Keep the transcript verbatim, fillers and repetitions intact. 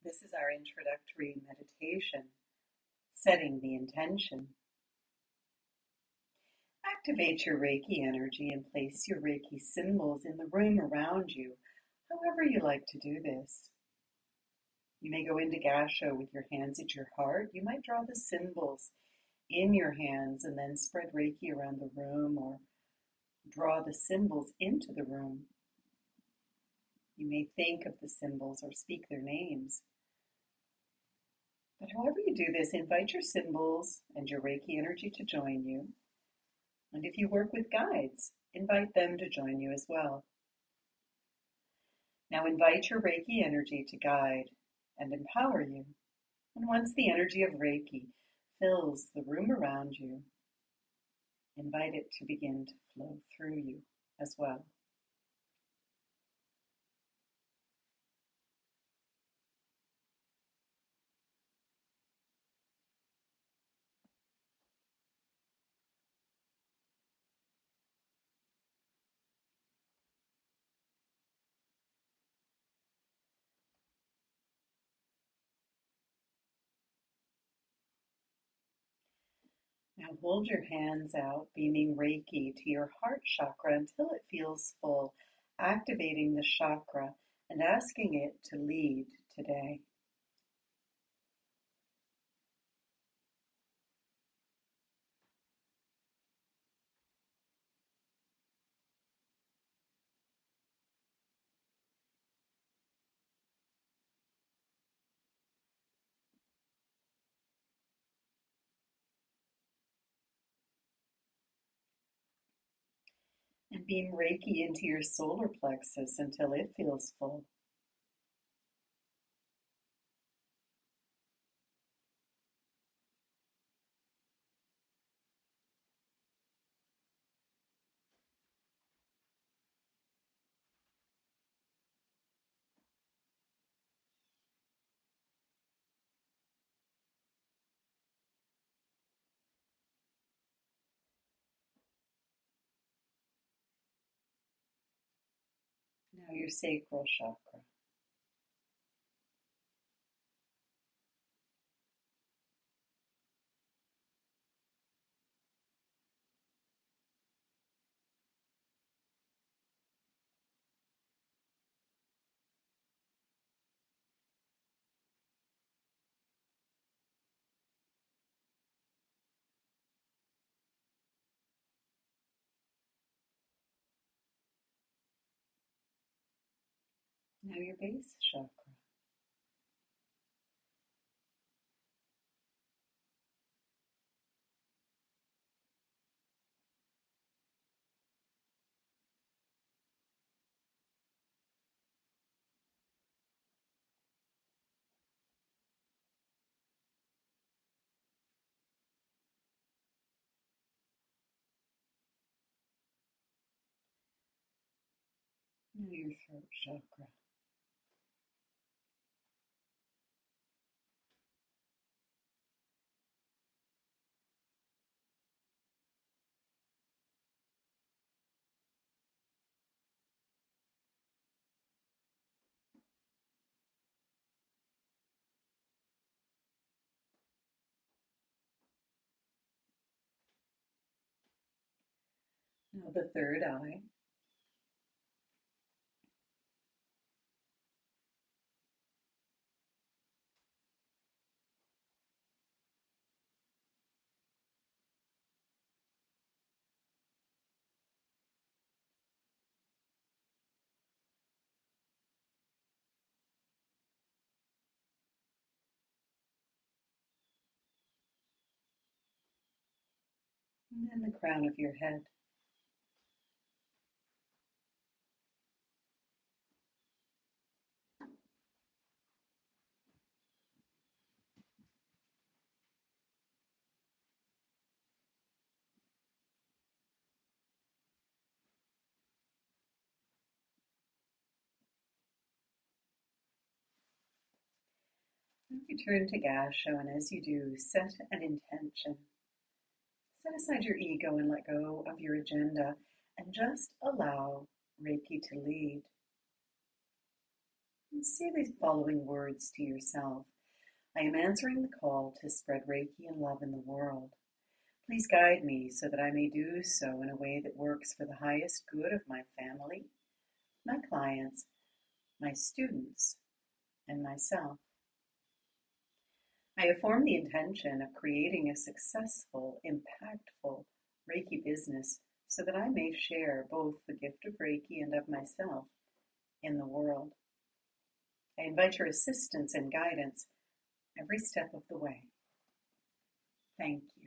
This is our introductory meditation, setting the intention. Activate your Reiki energy and place your Reiki symbols in the room around you, however you like to do this. You may go into Gassho with your hands at your heart. You might draw the symbols in your hands and then spread Reiki around the room, or draw the symbols into the room. You may think of the symbols or speak their names. But however you do this, invite your symbols and your Reiki energy to join you. And if you work with guides, invite them to join you as well. Now invite your Reiki energy to guide and empower you. And once the energy of Reiki fills the room around you, invite it to begin to flow through you as well. Now hold your hands out, beaming Reiki to your heart chakra until it feels full, activating the chakra and asking it to lead today. And beam Reiki into your solar plexus until it feels full. Now your sacral chakra. Now your base chakra. Now your throat chakra. Now the third eye. And then the crown of your head. Return to Gassho, and as you do, set an intention. Set aside your ego and let go of your agenda, and just allow Reiki to lead. And say the following words to yourself. I am answering the call to spread Reiki and love in the world. Please guide me so that I may do so in a way that works for the highest good of my family, my clients, my students, and myself. I have formed the intention of creating a successful, impactful Reiki business so that I may share both the gift of Reiki and of myself in the world. I invite your assistance and guidance every step of the way. Thank you.